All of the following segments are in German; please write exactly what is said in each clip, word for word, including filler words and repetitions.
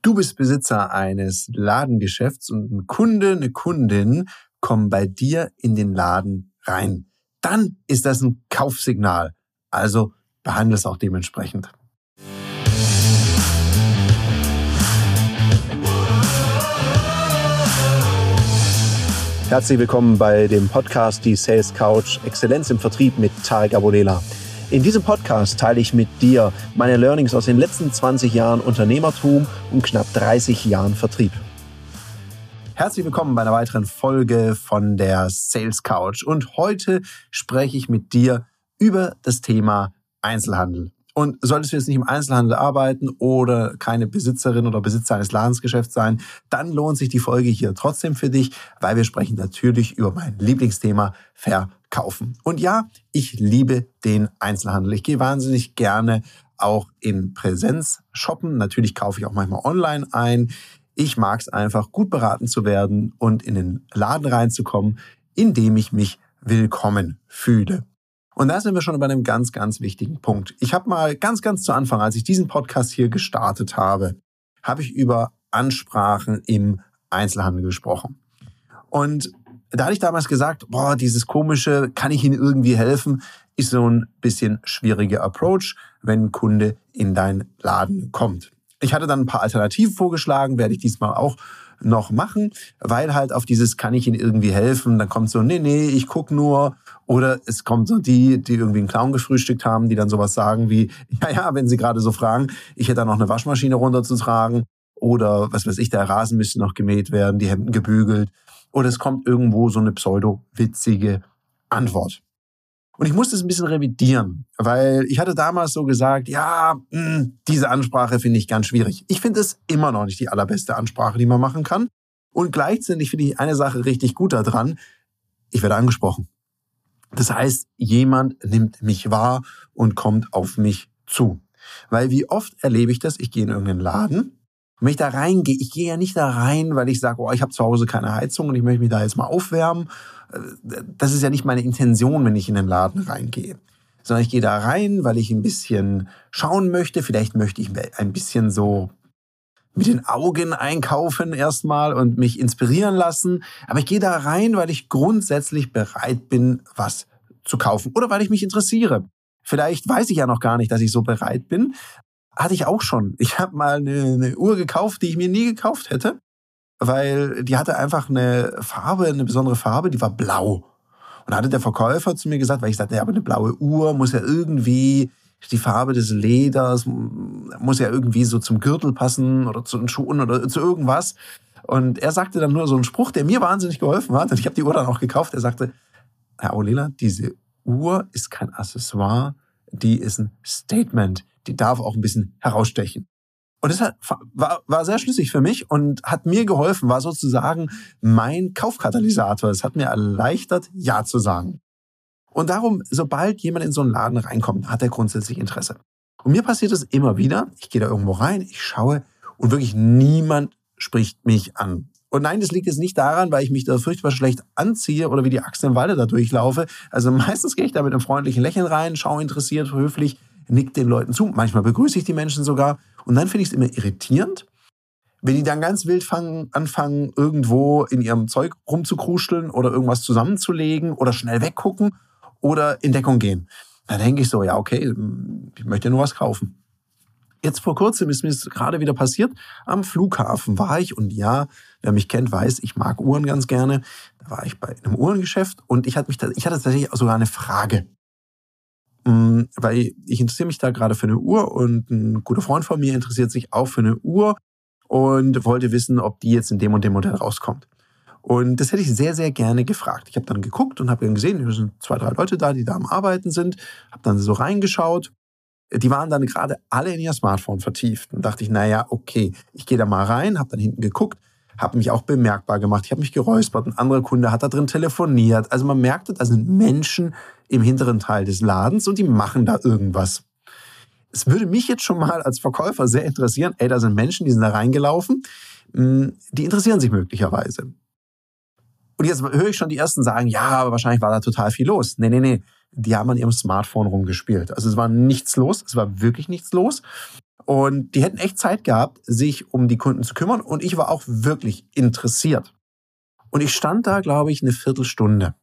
Du bist Besitzer eines Ladengeschäfts und ein Kunde, eine Kundin kommen bei dir in den Laden rein. Dann ist das ein Kaufsignal. Also behandle es auch dementsprechend. Herzlich willkommen bei dem Podcast Die Sales Couch Exzellenz im Vertrieb mit Tarek Abodela. In diesem Podcast teile ich mit dir meine Learnings aus den letzten zwanzig Jahren Unternehmertum und knapp dreißig Jahren Vertrieb. Herzlich willkommen bei einer weiteren Folge von der Sales Couch. Und heute spreche ich mit dir über das Thema Einzelhandel. Und solltest du jetzt nicht im Einzelhandel arbeiten oder keine Besitzerin oder Besitzer eines Ladensgeschäfts sein, dann lohnt sich die Folge hier trotzdem für dich, weil wir sprechen natürlich über mein Lieblingsthema Verkaufen. Und ja, ich liebe den Einzelhandel. Ich gehe wahnsinnig gerne auch in Präsenz shoppen. Natürlich kaufe ich auch manchmal online ein. Ich mag es einfach, gut beraten zu werden und in den Laden reinzukommen, in dem ich mich willkommen fühle. Und da sind wir schon bei einem ganz, ganz wichtigen Punkt. Ich habe mal ganz, ganz zu Anfang, als ich diesen Podcast hier gestartet habe, habe ich über Ansprachen im Einzelhandel gesprochen. Und da hatte ich damals gesagt, boah, dieses komische, kann ich Ihnen irgendwie helfen, ist so ein bisschen schwieriger Approach, wenn ein Kunde in deinen Laden kommt. Ich hatte dann ein paar Alternativen vorgeschlagen, werde ich diesmal auch noch machen, weil halt auf dieses, kann ich Ihnen irgendwie helfen, dann kommt so, nee, nee, ich guck nur. Oder es kommt so die, die irgendwie einen Clown gefrühstückt haben, die dann sowas sagen wie, ja, ja, wenn Sie gerade so fragen, ich hätte da noch eine Waschmaschine runterzutragen oder was weiß ich, der Rasen müsste noch gemäht werden, die Hemden gebügelt. Oder es kommt irgendwo so eine pseudo-witzige Antwort. Und ich musste es ein bisschen revidieren, weil ich hatte damals so gesagt, ja, mh, diese Ansprache finde ich ganz schwierig. Ich finde es immer noch nicht die allerbeste Ansprache, die man machen kann. Und gleichzeitig finde ich eine Sache richtig gut daran, ich werde angesprochen. Das heißt, jemand nimmt mich wahr und kommt auf mich zu. Weil wie oft erlebe ich das? Ich gehe in irgendeinen Laden und wenn ich da reingehe, ich gehe ja nicht da rein, weil ich sage, oh, ich habe zu Hause keine Heizung und ich möchte mich da jetzt mal aufwärmen. Das ist ja nicht meine Intention, wenn ich in den Laden reingehe. Sondern ich gehe da rein, weil ich ein bisschen schauen möchte. Vielleicht möchte ich ein bisschen so mit den Augen einkaufen erstmal und mich inspirieren lassen. Aber ich gehe da rein, weil ich grundsätzlich bereit bin, was zu kaufen. Oder weil ich mich interessiere. Vielleicht weiß ich ja noch gar nicht, dass ich so bereit bin. Hatte ich auch schon. Ich habe mal eine, eine Uhr gekauft, die ich mir nie gekauft hätte. Weil die hatte einfach eine Farbe, eine besondere Farbe, die war blau. Und da hatte der Verkäufer zu mir gesagt, weil ich sagte, ja, aber eine blaue Uhr muss ja irgendwie, die Farbe des Leders muss ja irgendwie so zum Gürtel passen oder zu den Schuhen oder zu irgendwas. Und er sagte dann nur so einen Spruch, der mir wahnsinnig geholfen hat. Und ich habe die Uhr dann auch gekauft. Er sagte, Herr Abodela, diese Uhr ist kein Accessoire, die ist ein Statement. Die darf auch ein bisschen herausstechen. Und das hat, war, war sehr schlüssig für mich und hat mir geholfen, war sozusagen mein Kaufkatalysator. Es hat mir erleichtert, Ja zu sagen. Und darum, sobald jemand in so einen Laden reinkommt, hat er grundsätzlich Interesse. Und mir passiert es immer wieder. Ich gehe da irgendwo rein, ich schaue und wirklich niemand spricht mich an. Und nein, das liegt jetzt nicht daran, weil ich mich da furchtbar schlecht anziehe oder wie die Axt im Walde da durchlaufe. Also meistens gehe ich da mit einem freundlichen Lächeln rein, schaue interessiert, höflich, nick den Leuten zu. Manchmal begrüße ich die Menschen sogar. Und dann finde ich es immer irritierend, wenn die dann ganz wild fangen, anfangen, irgendwo in ihrem Zeug rumzukruscheln oder irgendwas zusammenzulegen oder schnell weggucken oder in Deckung gehen. Da denke ich so, ja okay, ich möchte nur was kaufen. Jetzt vor kurzem ist mir das gerade wieder passiert. Am Flughafen war ich und ja, wer mich kennt, weiß, ich mag Uhren ganz gerne. Da war ich bei einem Uhrengeschäft und ich hatte, mich, ich hatte tatsächlich sogar eine Frage. Weil ich interessiere mich da gerade für eine Uhr und ein guter Freund von mir interessiert sich auch für eine Uhr und wollte wissen, ob die jetzt in dem und dem Modell rauskommt. Und das hätte ich sehr, sehr gerne gefragt. Ich habe dann geguckt und habe dann gesehen, hier sind zwei, drei Leute da, die da am Arbeiten sind. Habe dann so reingeschaut. Die waren dann gerade alle in ihr Smartphone vertieft. Und dachte ich, naja, okay, ich gehe da mal rein, habe dann hinten geguckt, habe mich auch bemerkbar gemacht. Ich habe mich geräuspert. Ein anderer Kunde hat da drin telefoniert. Also man merkte, da sind Menschen im hinteren Teil des Ladens und die machen da irgendwas. Es würde mich jetzt schon mal als Verkäufer sehr interessieren, ey, da sind Menschen, die sind da reingelaufen, die interessieren sich möglicherweise. Und jetzt höre ich schon die Ersten sagen, ja, aber wahrscheinlich war da total viel los. Nee, nee, nee, die haben an ihrem Smartphone rumgespielt. Also es war nichts los, es war wirklich nichts los. Und die hätten echt Zeit gehabt, sich um die Kunden zu kümmern. Und ich war auch wirklich interessiert. Und ich stand da, glaube ich, eine Viertelstunde.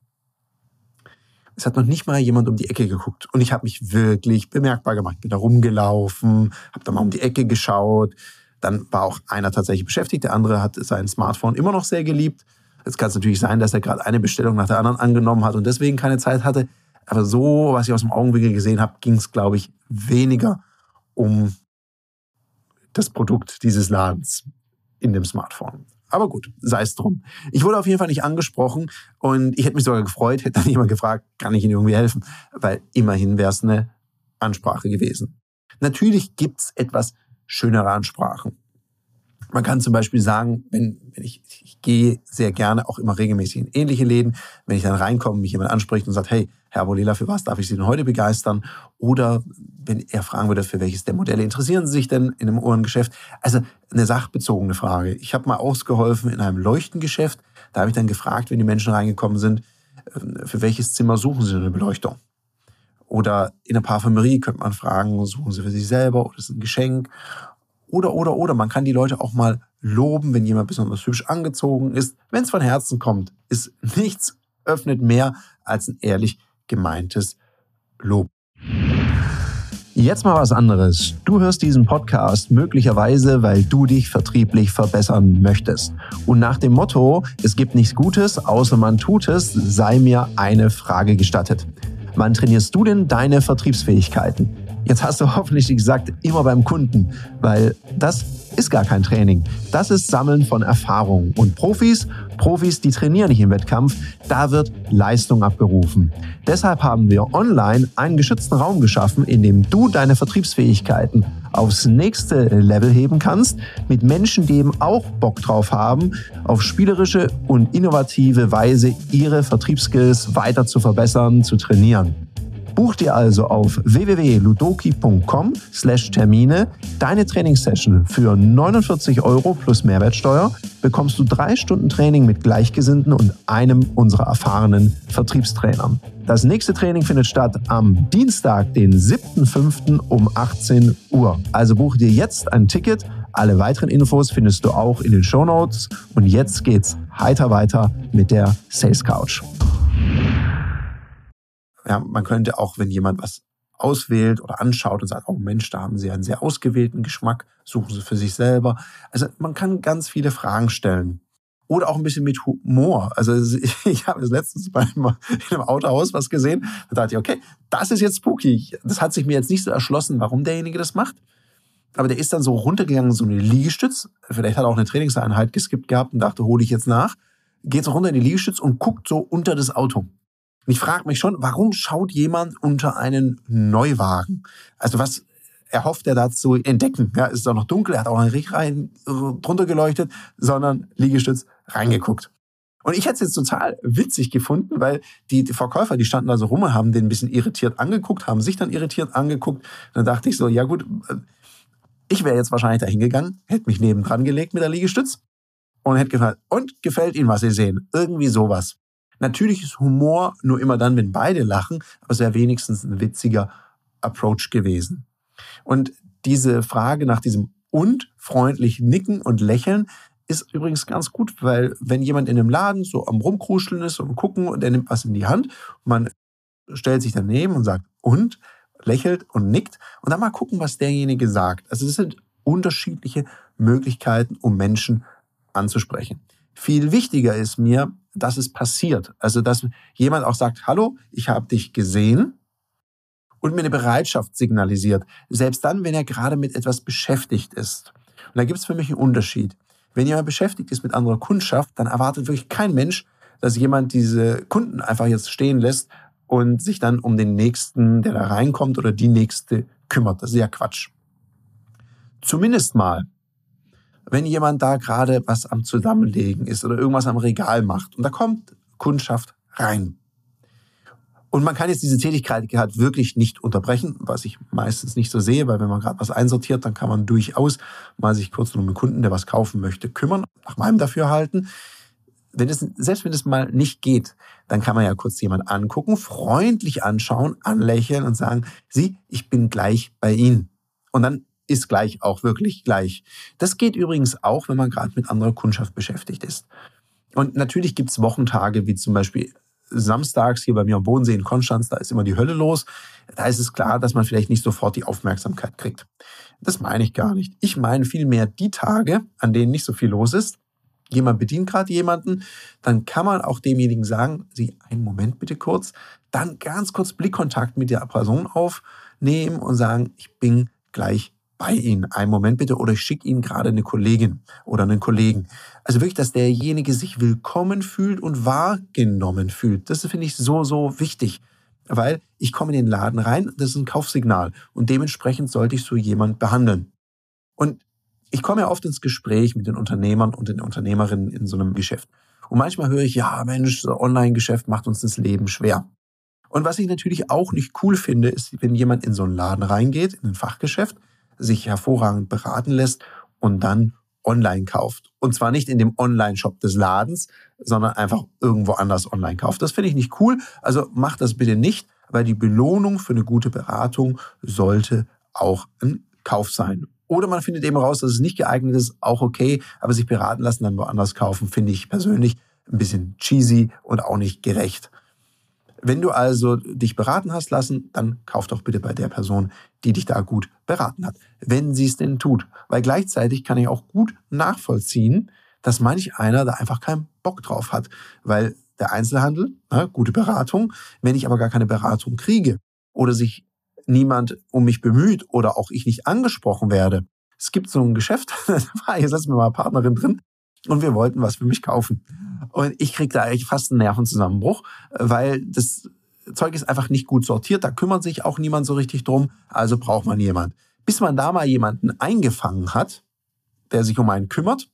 Es hat noch nicht mal jemand um die Ecke geguckt. Und ich habe mich wirklich bemerkbar gemacht. Bin da rumgelaufen, habe da mal um die Ecke geschaut. Dann war auch einer tatsächlich beschäftigt. Der andere hat sein Smartphone immer noch sehr geliebt. Jetzt kann es natürlich sein, dass er gerade eine Bestellung nach der anderen angenommen hat und deswegen keine Zeit hatte. Aber so, was ich aus dem Augenwinkel gesehen habe, ging es, glaube ich, weniger um das Produkt dieses Ladens in dem Smartphone. Aber gut, sei es drum. Ich wurde auf jeden Fall nicht angesprochen und ich hätte mich sogar gefreut, hätte dann jemand gefragt, kann ich Ihnen irgendwie helfen? Weil immerhin wäre es eine Ansprache gewesen. Natürlich gibt es etwas schönere Ansprachen. Man kann zum Beispiel sagen, wenn, wenn ich, ich gehe sehr gerne auch immer regelmäßig in ähnliche Läden, wenn ich dann reinkomme, mich jemand anspricht und sagt, hey, Herr Abolela, für was darf ich Sie denn heute begeistern? Oder wenn er fragen würde, für welches der Modelle interessieren Sie sich denn in einem Uhrengeschäft? Also eine sachbezogene Frage. Ich habe mal ausgeholfen in einem Leuchtengeschäft. Da habe ich dann gefragt, wenn die Menschen reingekommen sind, für welches Zimmer suchen Sie denn eine Beleuchtung? Oder in der Parfümerie könnte man fragen, suchen Sie für sich selber oder ist es ein Geschenk? Oder, oder, oder. Man kann die Leute auch mal loben, wenn jemand besonders hübsch angezogen ist. Wenn es von Herzen kommt, ist nichts öffnet mehr als ein ehrlich gemeintes Lob. Jetzt mal was anderes. Du hörst diesen Podcast möglicherweise, weil du dich vertrieblich verbessern möchtest. Und nach dem Motto, es gibt nichts Gutes, außer man tut es, sei mir eine Frage gestattet. Wann trainierst du denn deine Vertriebsfähigkeiten? Jetzt hast du hoffentlich gesagt, immer beim Kunden, weil das ist gar kein Training. Das ist Sammeln von Erfahrung. Und Profis, Profis, die trainieren nicht im Wettkampf, da wird Leistung abgerufen. Deshalb haben wir online einen geschützten Raum geschaffen, in dem du deine Vertriebsfähigkeiten aufs nächste Level heben kannst, mit Menschen, die eben auch Bock drauf haben, auf spielerische und innovative Weise ihre Vertriebsskills weiter zu verbessern, zu trainieren. Buch dir also auf w w w punkt ludoki punkt com slash Termine deine Trainingssession für neunundvierzig Euro plus Mehrwertsteuer, bekommst du drei Stunden Training mit Gleichgesinnten und einem unserer erfahrenen Vertriebstrainern. Das nächste Training findet statt am Dienstag, den siebten fünften um achtzehn Uhr. Also buche dir jetzt ein Ticket. Alle weiteren Infos findest du auch in den Shownotes. Und jetzt geht's heiter weiter mit der Sales Couch. Ja, man könnte auch, wenn jemand was auswählt oder anschaut und sagt, oh Mensch, da haben Sie einen sehr ausgewählten Geschmack, suchen Sie für sich selber. Also man kann ganz viele Fragen stellen. Oder auch ein bisschen mit Humor. Also ich, ich habe letztens bei einem, in einem Autohaus was gesehen, da dachte ich, okay, das ist jetzt spooky. Das hat sich mir jetzt nicht so erschlossen, warum derjenige das macht. Aber der ist dann so runtergegangen, so eine Liegestütz. Vielleicht hat er auch eine Trainingseinheit geskippt gehabt und dachte, hole ich jetzt nach. Geht so runter in die Liegestütz und guckt so unter das Auto. Und ich frage mich schon, warum schaut jemand unter einen Neuwagen? Also was erhofft er da zu entdecken? Ja, es ist auch noch dunkel, er hat auch nicht rein drunter geleuchtet, sondern Liegestütz reingeguckt. Und ich hätte es jetzt total witzig gefunden, weil die, die Verkäufer, die standen da so rum und haben den ein bisschen irritiert angeguckt, haben sich dann irritiert angeguckt. Und dann dachte ich so, ja gut, ich wäre jetzt wahrscheinlich da hingegangen, hätte mich nebendran gelegt mit der Liegestütz und hätte gefragt, und gefällt Ihnen, was Sie sehen? Irgendwie sowas. Natürlich ist Humor nur immer dann, wenn beide lachen, aber es wäre wenigstens ein witziger Approach gewesen. Und diese Frage nach diesem und freundlich nicken und lächeln ist übrigens ganz gut, weil wenn jemand in einem Laden so am Rumkruscheln ist und gucken und er nimmt was in die Hand und man stellt sich daneben und sagt und, lächelt und nickt und dann mal gucken, was derjenige sagt. Also das sind unterschiedliche Möglichkeiten, um Menschen anzusprechen. Viel wichtiger ist mir, dass es passiert. Also, dass jemand auch sagt, hallo, ich habe dich gesehen und mir eine Bereitschaft signalisiert. Selbst dann, wenn er gerade mit etwas beschäftigt ist. Und da gibt es für mich einen Unterschied. Wenn jemand beschäftigt ist mit anderer Kundschaft, dann erwartet wirklich kein Mensch, dass jemand diese Kunden einfach jetzt stehen lässt und sich dann um den Nächsten, der da reinkommt oder die Nächste kümmert. Das ist ja Quatsch. Zumindest mal, wenn jemand da gerade was am Zusammenlegen ist oder irgendwas am Regal macht und da kommt Kundschaft rein. Und man kann jetzt diese Tätigkeit halt wirklich nicht unterbrechen, was ich meistens nicht so sehe, weil wenn man gerade was einsortiert, dann kann man durchaus mal sich kurz um einen Kunden, der was kaufen möchte, kümmern, nach meinem Dafürhalten. Wenn es, selbst wenn es mal nicht geht, dann kann man ja kurz jemanden angucken, freundlich anschauen, anlächeln und sagen, Sie, ich bin gleich bei Ihnen. Und dann ist gleich auch wirklich gleich. Das geht übrigens auch, wenn man gerade mit anderer Kundschaft beschäftigt ist. Und natürlich gibt es Wochentage, wie zum Beispiel samstags hier bei mir am Bodensee in Konstanz, da ist immer die Hölle los. Da ist es klar, dass man vielleicht nicht sofort die Aufmerksamkeit kriegt. Das meine ich gar nicht. Ich meine vielmehr die Tage, an denen nicht so viel los ist. Jemand bedient gerade jemanden, dann kann man auch demjenigen sagen, Sie, einen Moment bitte kurz, dann ganz kurz Blickkontakt mit der Person aufnehmen und sagen, ich bin gleich bei Ihnen. Einen Moment bitte, oder ich schicke Ihnen gerade eine Kollegin oder einen Kollegen. Also wirklich, dass derjenige sich willkommen fühlt und wahrgenommen fühlt. Das finde ich so, so wichtig, weil ich komme in den Laden rein, das ist ein Kaufsignal und dementsprechend sollte ich so jemand behandeln. Und ich komme ja oft ins Gespräch mit den Unternehmern und den Unternehmerinnen in so einem Geschäft. Und manchmal höre ich, ja Mensch, so Online-Geschäft macht uns das Leben schwer. Und was ich natürlich auch nicht cool finde, ist, wenn jemand in so einen Laden reingeht, in ein Fachgeschäft, sich hervorragend beraten lässt und dann online kauft. Und zwar nicht in dem Online-Shop des Ladens, sondern einfach irgendwo anders online kauft. Das finde ich nicht cool. Also macht das bitte nicht, weil die Belohnung für eine gute Beratung sollte auch ein Kauf sein. Oder man findet eben raus, dass es nicht geeignet ist, auch okay, aber sich beraten lassen, dann woanders kaufen, finde ich persönlich ein bisschen cheesy und auch nicht gerecht. Wenn du also dich beraten hast lassen, dann kauf doch bitte bei der Person, die dich da gut beraten hat, wenn sie es denn tut. Weil gleichzeitig kann ich auch gut nachvollziehen, dass manch einer da einfach keinen Bock drauf hat. Weil der Einzelhandel, na, gute Beratung, wenn ich aber gar keine Beratung kriege oder sich niemand um mich bemüht oder auch ich nicht angesprochen werde. Es gibt so ein Geschäft, da war jetzt letztes Mal eine Partnerin drin und wir wollten was für mich kaufen. Und ich kriege da eigentlich fast einen Nervenzusammenbruch, weil das Zeug ist einfach nicht gut sortiert. Da kümmert sich auch niemand so richtig drum. Also braucht man jemand. Bis man da mal jemanden eingefangen hat, der sich um einen kümmert,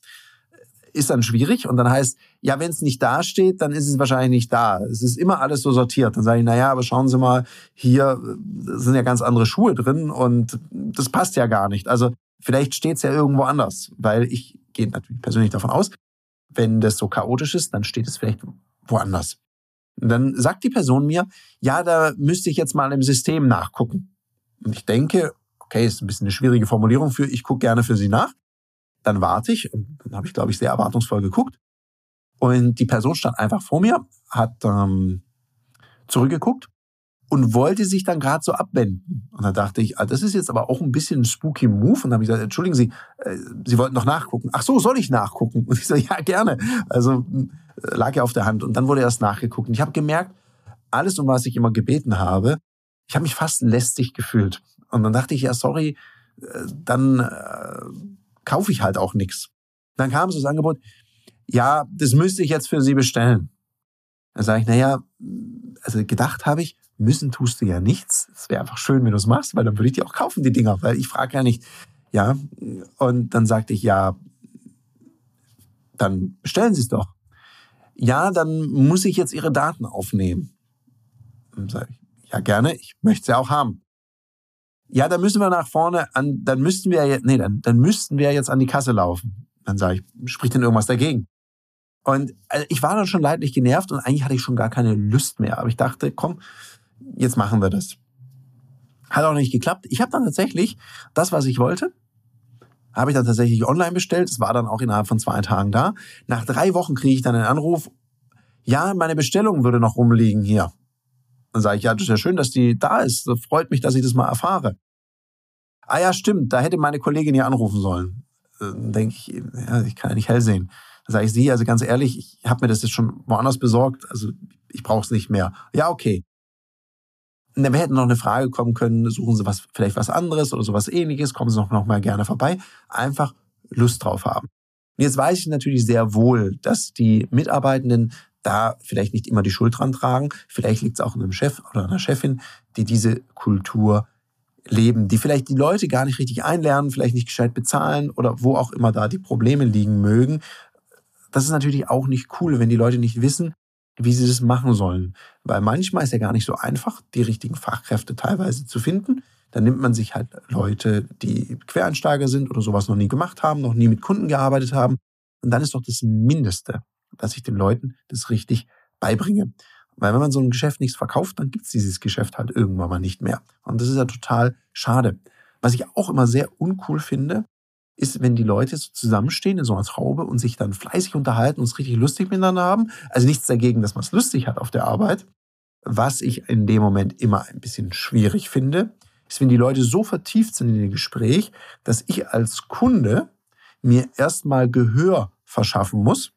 ist dann schwierig. Und dann heißt, ja, wenn es nicht da steht, dann ist es wahrscheinlich nicht da. Es ist immer alles so sortiert. Dann sage ich, naja, aber schauen Sie mal, hier sind ja ganz andere Schuhe drin und das passt ja gar nicht. Also vielleicht steht es ja irgendwo anders, weil ich gehe natürlich persönlich davon aus, wenn das so chaotisch ist, dann steht es vielleicht woanders. Und dann sagt die Person mir, ja, da müsste ich jetzt mal im System nachgucken. Und ich denke, okay, ist ein bisschen eine schwierige Formulierung für, ich gucke gerne für Sie nach. Dann warte ich, und dann habe ich, glaube ich, sehr erwartungsvoll geguckt. Und die Person stand einfach vor mir, hat ähm, zurückgeguckt und wollte sich dann gerade so abwenden. Und dann dachte ich, ah, das ist jetzt aber auch ein bisschen ein spooky Move. Und dann habe ich gesagt, entschuldigen Sie, äh, Sie wollten doch nachgucken. Ach so, soll ich nachgucken? Und ich so, ja, gerne. Also äh, lag ja auf der Hand. Und dann wurde erst nachgeguckt. Und ich habe gemerkt, alles, um was ich immer gebeten habe, ich habe mich fast lästig gefühlt. Und dann dachte ich, ja, sorry, äh, dann äh, kaufe ich halt auch nichts. Dann kam so das Angebot, ja, das müsste ich jetzt für Sie bestellen. Dann sage ich, naja, also gedacht habe ich, müssen tust du ja nichts. Es wäre einfach schön, wenn du es machst, weil dann würde ich die auch kaufen, die Dinger, weil ich frage ja nicht. Ja, und dann sagte ich, ja, dann bestellen Sie es doch. Ja, dann muss ich jetzt Ihre Daten aufnehmen. Dann sage ich, ja gerne, ich möchte sie auch haben. Ja, dann müssen wir nach vorne an, dann müssten wir jetzt, nee, dann, dann müssten wir jetzt an die Kasse laufen. Dann sage ich, spricht denn irgendwas dagegen? Und also ich war dann schon leidlich genervt und eigentlich hatte ich schon gar keine Lust mehr. Aber ich dachte, komm, jetzt machen wir das. Hat auch nicht geklappt. Ich habe dann tatsächlich das, was ich wollte, habe ich dann tatsächlich online bestellt. Es war dann auch innerhalb von zwei Tagen da. Nach drei Wochen kriege ich dann einen Anruf, ja, meine Bestellung würde noch rumliegen hier. Dann sage ich, ja, das ist ja schön, dass die da ist. Das freut mich, dass ich das mal erfahre. Ah ja, stimmt, da hätte meine Kollegin hier anrufen sollen. Dann denke ich, ja, ich kann ja nicht hell sehen. Dann sage ich, Sie, also ganz ehrlich, ich habe mir das jetzt schon woanders besorgt, also ich brauche es nicht mehr. Ja, okay. Und dann hätte noch eine Frage kommen können, suchen Sie was, vielleicht was anderes oder sowas Ähnliches, kommen Sie noch, noch mal gerne vorbei. Einfach Lust drauf haben. Und jetzt weiß ich natürlich sehr wohl, dass die Mitarbeitenden da vielleicht nicht immer die Schuld dran tragen. Vielleicht liegt es auch an einem Chef oder einer Chefin, die diese Kultur leben, die vielleicht die Leute gar nicht richtig einlernen, vielleicht nicht gescheit bezahlen oder wo auch immer da die Probleme liegen mögen. Das ist natürlich auch nicht cool, wenn die Leute nicht wissen, wie sie das machen sollen. Weil manchmal ist ja gar nicht so einfach, die richtigen Fachkräfte teilweise zu finden. Dann nimmt man sich halt Leute, die Quereinsteiger sind oder sowas noch nie gemacht haben, noch nie mit Kunden gearbeitet haben. Und dann ist doch das Mindeste, dass ich den Leuten das richtig beibringe. Weil wenn man so ein Geschäft nichts verkauft, dann gibt es dieses Geschäft halt irgendwann mal nicht mehr. Und das ist ja total schade. Was ich auch immer sehr uncool finde, ist, wenn die Leute so zusammenstehen in so einer Traube und sich dann fleißig unterhalten und es richtig lustig miteinander haben. Also nichts dagegen, dass man es lustig hat auf der Arbeit. Was ich in dem Moment immer ein bisschen schwierig finde, ist, wenn die Leute so vertieft sind in dem Gespräch, dass ich als Kunde mir erstmal Gehör verschaffen muss,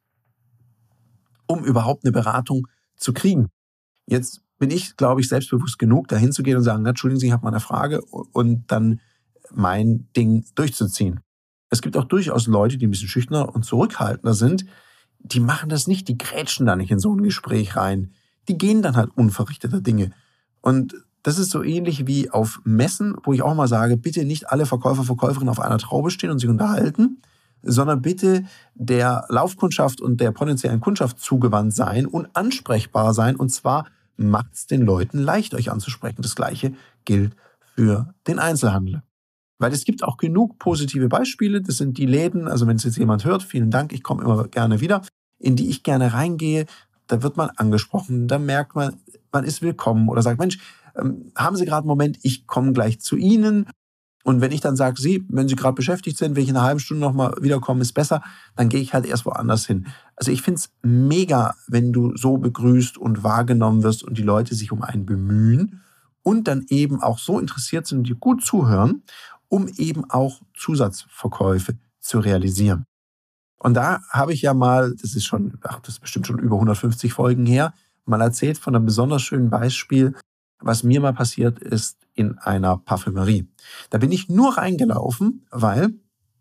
um überhaupt eine Beratung zu kriegen. Jetzt bin ich, glaube ich, selbstbewusst genug, da hinzugehen und sagen, Entschuldigen Sie, ich habe mal eine Frage und dann mein Ding durchzuziehen. Es gibt auch durchaus Leute, die ein bisschen schüchterner und zurückhaltender sind, die machen das nicht, die grätschen da nicht in so ein Gespräch rein. Die gehen dann halt unverrichteter Dinge. Und das ist so ähnlich wie auf Messen, wo ich auch mal sage, bitte nicht alle Verkäufer, Verkäuferinnen auf einer Traube stehen und sich unterhalten, sondern bitte der Laufkundschaft und der potenziellen Kundschaft zugewandt sein und ansprechbar sein. Und zwar macht es den Leuten leicht, euch anzusprechen. Das Gleiche gilt für den Einzelhandel. Weil es gibt auch genug positive Beispiele. Das sind die Läden, also wenn es jetzt jemand hört, vielen Dank, ich komme immer gerne wieder, in die ich gerne reingehe. Da wird man angesprochen, da merkt man, man ist willkommen oder sagt, Mensch, ähm, haben Sie gerade einen Moment, ich komme gleich zu Ihnen. Und wenn ich dann sage, Sie, wenn Sie gerade beschäftigt sind, wenn ich in einer halben Stunde nochmal wiederkomme, ist besser, dann gehe ich halt erst woanders hin. Also ich finde es mega, wenn du so begrüßt und wahrgenommen wirst und die Leute sich um einen bemühen und dann eben auch so interessiert sind und dir gut zuhören, um eben auch Zusatzverkäufe zu realisieren. Und da habe ich ja mal, das ist schon, ach, das ist bestimmt schon über hundertfünfzig Folgen her, mal erzählt von einem besonders schönen Beispiel, was mir mal passiert ist in einer Parfümerie. Da bin ich nur reingelaufen, weil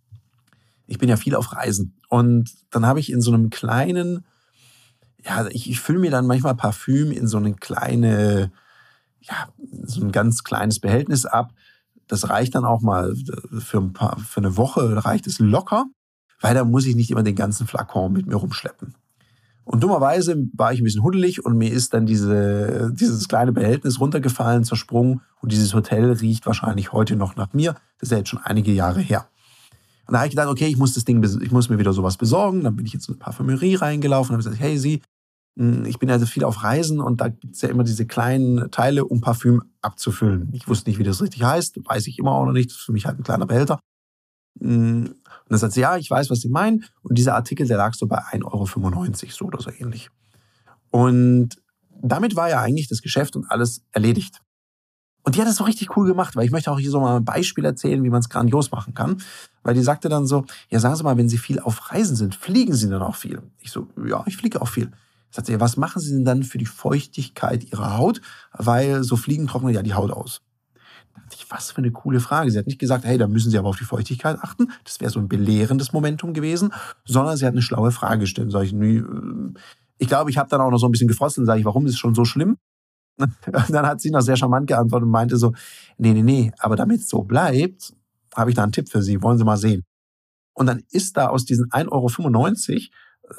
ich bin ja viel auf Reisen. Und dann habe ich in so einem kleinen, ja, ich, ich fülle mir dann manchmal Parfüm in so eine kleine, ja, so ein ganz kleines Behältnis ab. Das reicht dann auch mal für, ein paar, für eine Woche, reicht es locker, weil da muss ich nicht immer den ganzen Flakon mit mir rumschleppen. Und dummerweise war ich ein bisschen huddelig und mir ist dann diese, dieses kleine Behältnis runtergefallen, zersprungen und dieses Hotel riecht wahrscheinlich heute noch nach mir. Das ist ja jetzt schon einige Jahre her. Und da habe ich gedacht, okay, ich muss das Ding, ich muss mir wieder sowas besorgen. Dann bin ich jetzt in eine Parfümerie reingelaufen und habe gesagt, hey Sie, ich bin ja also viel auf Reisen und da gibt es ja immer diese kleinen Teile, um Parfüm abzufüllen. Ich wusste nicht, wie das richtig heißt, weiß ich immer auch noch nicht. Das ist für mich halt ein kleiner Behälter. Und dann sagt sie, ja, ich weiß, was Sie meinen. Und dieser Artikel, der lag so bei ein Euro fünfundneunzig, so oder so ähnlich. Und damit war ja eigentlich das Geschäft und alles erledigt. Und die hat das so richtig cool gemacht, weil ich möchte auch hier so mal ein Beispiel erzählen, wie man es grandios machen kann. Weil die sagte dann so, ja, sagen Sie mal, wenn Sie viel auf Reisen sind, fliegen Sie dann auch viel? Ich so, ja, ich fliege auch viel. Sagt sie, ja, was machen Sie denn dann für die Feuchtigkeit Ihrer Haut? Weil so Fliegen trocknen ja die Haut aus. Da dachte ich, was für eine coole Frage. Sie hat nicht gesagt, hey, da müssen Sie aber auf die Feuchtigkeit achten. Das wäre so ein belehrendes Momentum gewesen. Sondern sie hat eine schlaue Frage gestellt. Sag ich, nee, ich glaube, ich habe dann auch noch so ein bisschen gefrostet. Sage ich, warum ist es schon so schlimm? Und dann hat sie noch sehr charmant geantwortet und meinte so, nee, nee, nee, aber damit es so bleibt, habe ich da einen Tipp für Sie. Wollen Sie mal sehen. Und dann ist da aus diesen ein Euro fünfundneunzig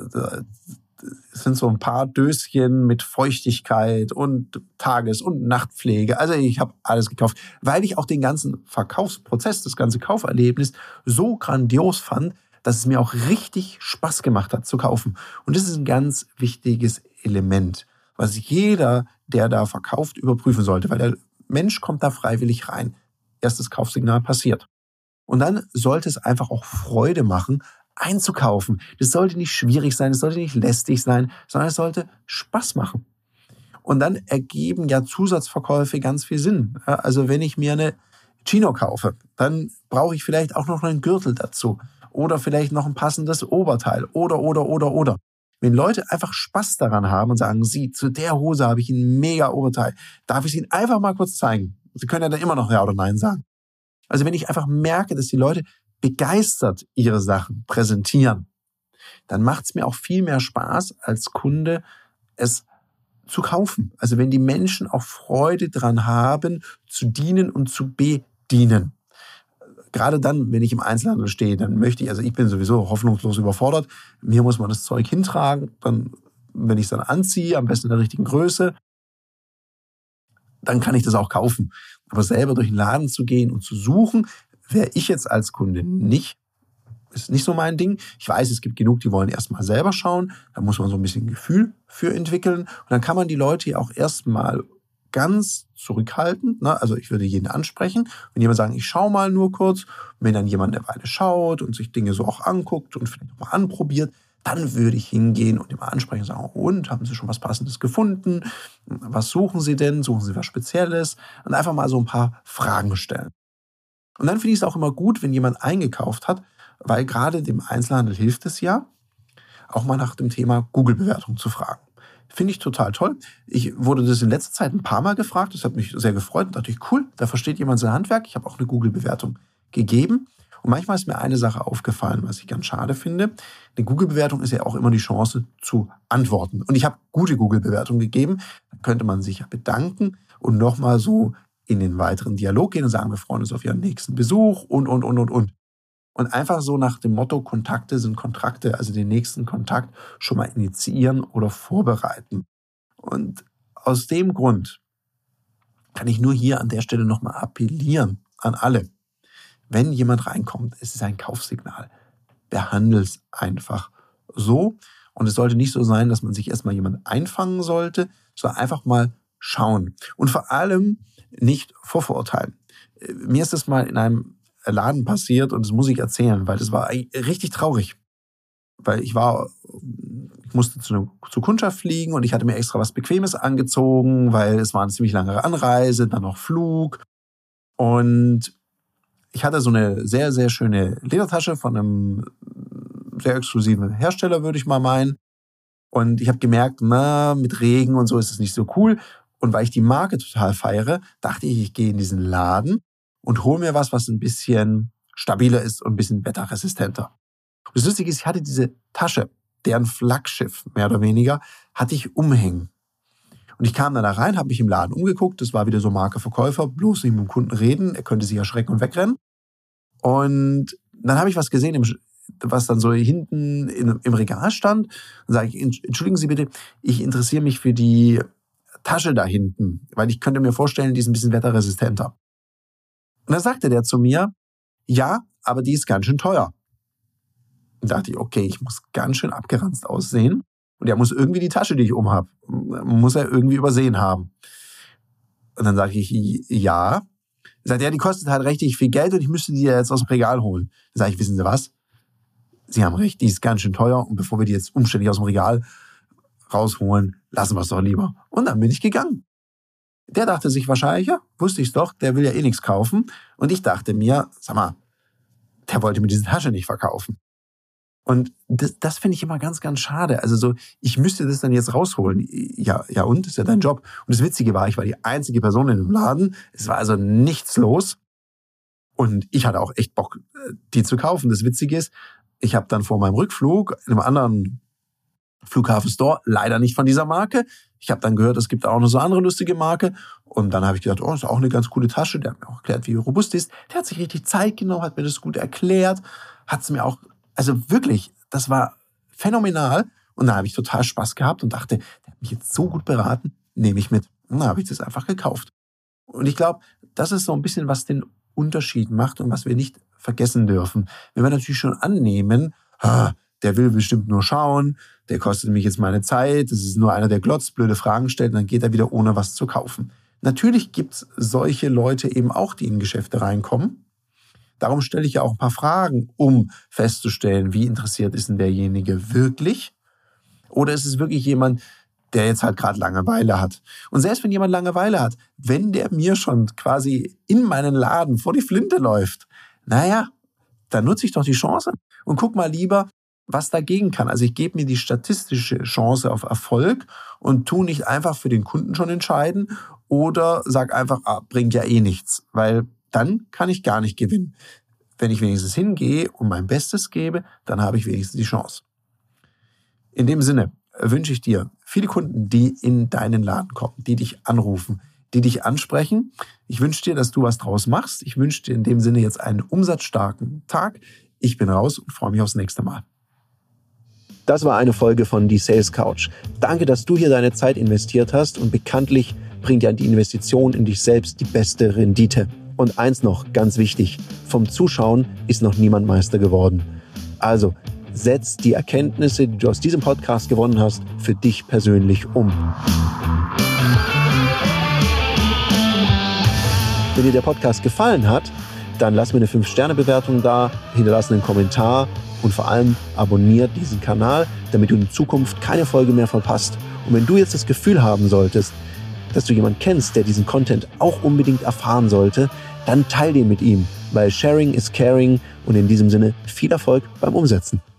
es sind so ein paar Döschen mit Feuchtigkeit und Tages- und Nachtpflege. Also ich habe alles gekauft, weil ich auch den ganzen Verkaufsprozess, das ganze Kauferlebnis so grandios fand, dass es mir auch richtig Spaß gemacht hat zu kaufen. Und das ist ein ganz wichtiges Element, was jeder, der da verkauft, überprüfen sollte, weil der Mensch kommt da freiwillig rein. Erstes Kaufsignal passiert. Und dann sollte es einfach auch Freude machen, einzukaufen. Das sollte nicht schwierig sein, es sollte nicht lästig sein, sondern es sollte Spaß machen. Und dann ergeben ja Zusatzverkäufe ganz viel Sinn. Also wenn ich mir eine Chino kaufe, dann brauche ich vielleicht auch noch einen Gürtel dazu oder vielleicht noch ein passendes Oberteil oder, oder, oder, oder. Wenn Leute einfach Spaß daran haben und sagen, Sie, zu der Hose habe ich ein mega Oberteil, darf ich es Ihnen einfach mal kurz zeigen? Sie können ja dann immer noch Ja oder Nein sagen. Also wenn ich einfach merke, dass die Leute begeistert ihre Sachen präsentieren, dann macht es mir auch viel mehr Spaß als Kunde, es zu kaufen. Also wenn die Menschen auch Freude dran haben, zu dienen und zu bedienen. Gerade dann, wenn ich im Einzelhandel stehe, dann möchte ich, also ich bin sowieso hoffnungslos überfordert, mir muss man das Zeug hintragen, dann, wenn ich es dann anziehe, am besten in der richtigen Größe, dann kann ich das auch kaufen. Aber selber durch den Laden zu gehen und zu suchen, wäre ich jetzt als Kunde nicht. Ist nicht so mein Ding. Ich weiß, es gibt genug, die wollen erstmal selber schauen. Da muss man so ein bisschen Gefühl für entwickeln. Und dann kann man die Leute ja auch erstmal ganz zurückhaltend. Ne? Also ich würde jeden ansprechen. Wenn jemand sagt, ich schaue mal nur kurz, wenn dann jemand eine Weile schaut und sich Dinge so auch anguckt und vielleicht auch mal anprobiert, dann würde ich hingehen und immer ansprechen und sagen, und, haben Sie schon was Passendes gefunden? Was suchen Sie denn? Suchen Sie was Spezielles? Und einfach mal so ein paar Fragen stellen. Und dann finde ich es auch immer gut, wenn jemand eingekauft hat, weil gerade dem Einzelhandel hilft es ja, auch mal nach dem Thema Google-Bewertung zu fragen. Finde ich total toll. Ich wurde das in letzter Zeit ein paar Mal gefragt. Das hat mich sehr gefreut. Und dachte ich, cool, da versteht jemand sein Handwerk. Ich habe auch eine Google-Bewertung gegeben. Und manchmal ist mir eine Sache aufgefallen, was ich ganz schade finde. Eine Google-Bewertung ist ja auch immer die Chance zu antworten. Und ich habe gute Google-Bewertungen gegeben. Da könnte man sich ja bedanken und nochmal so in den weiteren Dialog gehen und sagen, wir freuen uns auf Ihren nächsten Besuch und, und, und, und, und. Und einfach so nach dem Motto, Kontakte sind Kontrakte, also den nächsten Kontakt schon mal initiieren oder vorbereiten. Und aus dem Grund kann ich nur hier an der Stelle nochmal appellieren an alle. Wenn jemand reinkommt, es ist ein Kaufsignal. Behandle es einfach so. Und es sollte nicht so sein, dass man sich erstmal jemand einfangen sollte, sondern einfach mal schauen. Und vor allem nicht vorverurteilen. Mir ist das mal in einem Laden passiert und das muss ich erzählen, weil das war richtig traurig. Weil ich war, ich musste zu einer zur Kundschaft fliegen und ich hatte mir extra was Bequemes angezogen, weil es war eine ziemlich lange Anreise, dann noch Flug. Und ich hatte so eine sehr, sehr schöne Ledertasche von einem sehr exklusiven Hersteller, würde ich mal meinen. Und ich habe gemerkt, na, mit Regen und so ist es nicht so cool. Und weil ich die Marke total feiere, dachte ich, ich gehe in diesen Laden und hole mir was, was ein bisschen stabiler ist und ein bisschen wetterresistenter. Und das Lustige ist, ich hatte diese Tasche, deren Flaggschiff, mehr oder weniger, hatte ich umhängen. Und ich kam dann da rein, habe mich im Laden umgeguckt, das war wieder so Marke-Verkäufer, bloß nicht mit dem Kunden reden, er könnte sich erschrecken und wegrennen. Und dann habe ich was gesehen, was dann so hinten im Regal stand. Dann sage ich, entschuldigen Sie bitte, ich interessiere mich für die Tasche da hinten, weil ich könnte mir vorstellen, die ist ein bisschen wetterresistenter. Und dann sagte der zu mir, ja, aber die ist ganz schön teuer. Und da dachte ich, okay, ich muss ganz schön abgeranzt aussehen. Und er muss irgendwie die Tasche, die ich umhab, muss er irgendwie übersehen haben. Und dann sage ich, ja. Er sagt, ja, die kostet halt richtig viel Geld und ich müsste die jetzt aus dem Regal holen. Dann sage ich, wissen Sie was? Sie haben recht, die ist ganz schön teuer. Und bevor wir die jetzt umständlich aus dem Regal rausholen, lassen wir es doch lieber. Und dann bin ich gegangen. Der dachte sich wahrscheinlich, ja, wusste ich's doch, der will ja eh nichts kaufen. Und ich dachte mir, sag mal, der wollte mir diese Tasche nicht verkaufen. Und das, das finde ich immer ganz, ganz schade. Also so, ich müsste das dann jetzt rausholen. Ja, ja und? Das ist ja dein Job. Und das Witzige war, ich war die einzige Person in dem Laden. Es war also nichts los. Und ich hatte auch echt Bock, die zu kaufen. Das Witzige ist, ich habe dann vor meinem Rückflug in einem anderen Flughafen-Store, leider nicht von dieser Marke. Ich habe dann gehört, es gibt auch noch so andere lustige Marke. Und dann habe ich gedacht, oh, das ist auch eine ganz coole Tasche. Der hat mir auch erklärt, wie robust die ist. Der hat sich richtig Zeit genommen, hat mir das gut erklärt. Hat es mir auch, also wirklich, das war phänomenal. Und da habe ich total Spaß gehabt und dachte, der hat mich jetzt so gut beraten, nehme ich mit. Und dann habe ich das einfach gekauft. Und ich glaube, das ist so ein bisschen, was den Unterschied macht und was wir nicht vergessen dürfen. Wenn wir natürlich schon annehmen, ah, der will bestimmt nur schauen, der kostet mich jetzt meine Zeit, das ist nur einer, der glotzt, blöde Fragen stellt, und dann geht er wieder ohne was zu kaufen. Natürlich gibt es solche Leute eben auch, die in Geschäfte reinkommen. Darum stelle ich ja auch ein paar Fragen, um festzustellen, wie interessiert ist denn derjenige wirklich? Oder ist es wirklich jemand, der jetzt halt gerade Langeweile hat? Und selbst wenn jemand Langeweile hat, wenn der mir schon quasi in meinen Laden vor die Flinte läuft, naja, dann nutze ich doch die Chance und guck mal lieber, was dagegen kann. Also ich gebe mir die statistische Chance auf Erfolg und tu nicht einfach für den Kunden schon entscheiden oder sag einfach, ah, bringt ja eh nichts, weil dann kann ich gar nicht gewinnen. Wenn ich wenigstens hingehe und mein Bestes gebe, dann habe ich wenigstens die Chance. In dem Sinne wünsche ich dir viele Kunden, die in deinen Laden kommen, die dich anrufen, die dich ansprechen. Ich wünsche dir, dass du was draus machst. Ich wünsche dir in dem Sinne jetzt einen umsatzstarken Tag. Ich bin raus und freue mich aufs nächste Mal. Das war eine Folge von Die Sales Couch. Danke, dass du hier deine Zeit investiert hast und bekanntlich bringt ja die Investition in dich selbst die beste Rendite. Und eins noch, ganz wichtig, vom Zuschauen ist noch niemand Meister geworden. Also, setz die Erkenntnisse, die du aus diesem Podcast gewonnen hast, für dich persönlich um. Wenn dir der Podcast gefallen hat, dann lass mir eine fünf Sterne Bewertung da, hinterlass einen Kommentar und vor allem abonniert diesen Kanal, damit du in Zukunft keine Folge mehr verpasst. Und wenn du jetzt das Gefühl haben solltest, dass du jemanden kennst, der diesen Content auch unbedingt erfahren sollte, dann teil den mit ihm, weil Sharing is Caring und in diesem Sinne viel Erfolg beim Umsetzen.